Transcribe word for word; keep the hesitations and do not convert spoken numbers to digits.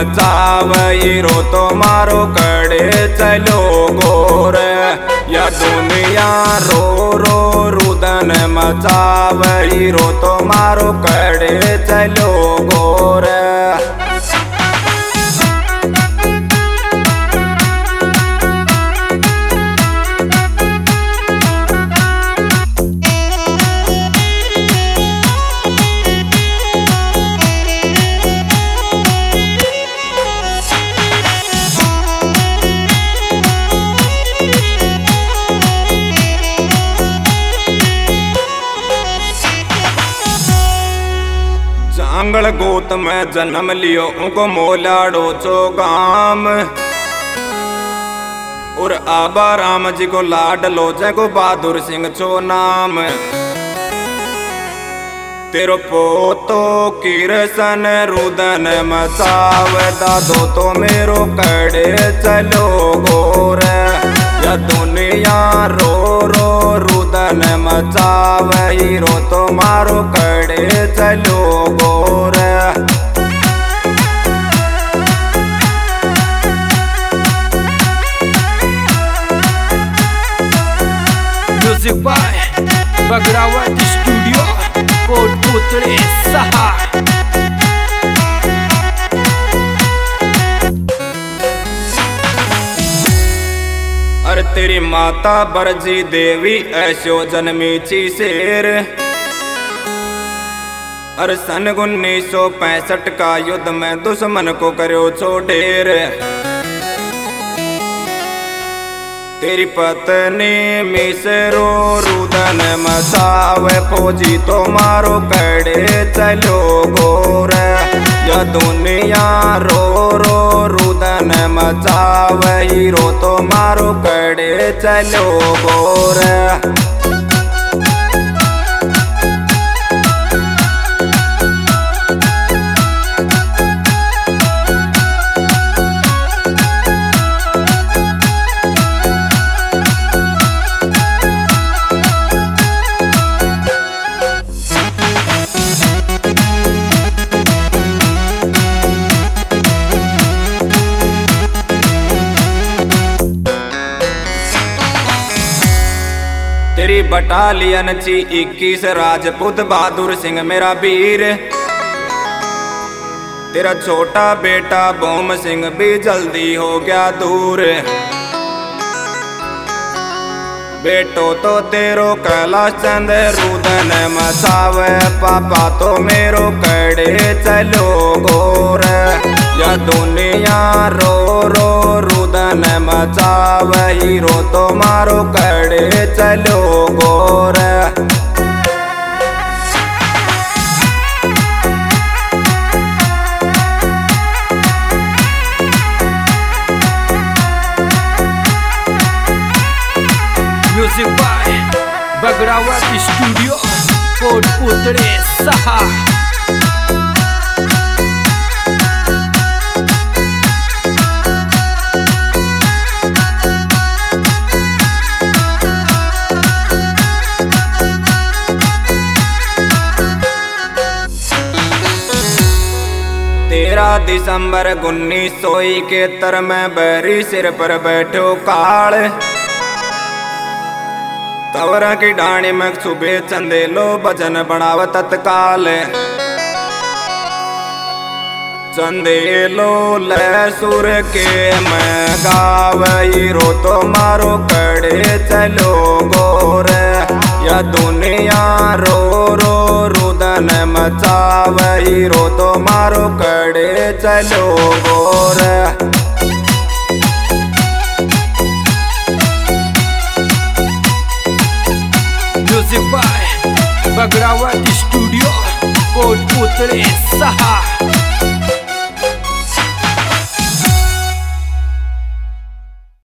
मचावे हीरो तो मारो कड़े चलो गोर। या दुनिया रो रो रुदन मचावे हीरो तो मारो कड़े चलो गोर। जांगल गोत में जन्म लियो उनको मोलाड़ो चो गाम। और आबा राम जी को लाड लो जगो बहादुर सिंह चो नाम। तेरो पोतो किरसन रुदन मचावे दादो तो मेरो कड़े चलो गोर। या दुनिया रो रो रुदन मचावे हीरो तो मारो कड़े चलो गोर। Music by Bagrawat studio Kotputli सहा। अरे तेरी माता बरजी देवी ऐसो जन्मी ची शेर। अरे सन उन्नीस सौ पैंसठ का युद्ध में दुश्मन को करो छो ढेर। तेरी पत्नी मिसरो रुदन मचावे फौजी तो मारो कड़े चलो गोर। या दुनिया रो रो रुदन मचावे हीरो तो मारो कड़े चलो गोर। तेरी बटालियन ची इक्कीस राजपूत बहादुर सिंह मेरा वीर। तेरा छोटा बेटा भूम सिंह भी जल्दी हो गया दूर। बेटो तो तेरो कैलाश चंद रुदन मचावे पापा तो मेरो कड़े चलो गोर। या दुनिया रो रो रुदन मचावे हीरो तो मारो कड़े चलो गोर। Music by Bagrawat studio Kotputli सहा। तेरह दिसंबर उन्नीस सौ इकहत्तर में बैरी सिर पर बैठो काल। तवरा की डाणी में सुबह चंदेलो भजन बनाव तत्काल। चंदेलो लैसुर के मैं गावे हीरो तो मारो कड़े चलो गोर। या दुनिया रो रो रुदन मचावे हीरो तो मारो कड़े चलो गोर। Music by Bagrawat studio Kotputli सहा।